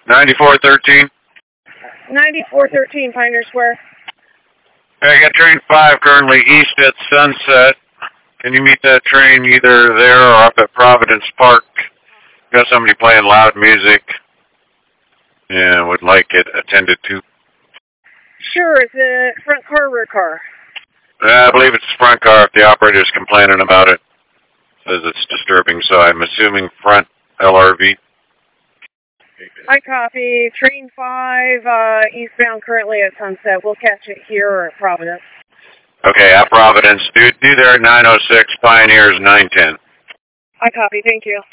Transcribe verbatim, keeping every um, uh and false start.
ninety-four thirteen. ninety-four thirteen Pioneer Square. I got train five currently east at Sunset. Can you meet that train either there or up at Providence Park? Got somebody playing loud music and would like it attended to. Sure, is it front car or rear car? Uh, I believe it's the front car if the operator's complaining about it. Says it's disturbing, so I'm assuming front L R V. I copy. Train five, uh, eastbound currently at Sunset. We'll catch it here or at Providence. Okay, at Providence. Do, do there at nine oh six, Pioneers nine ten. I copy. Thank you.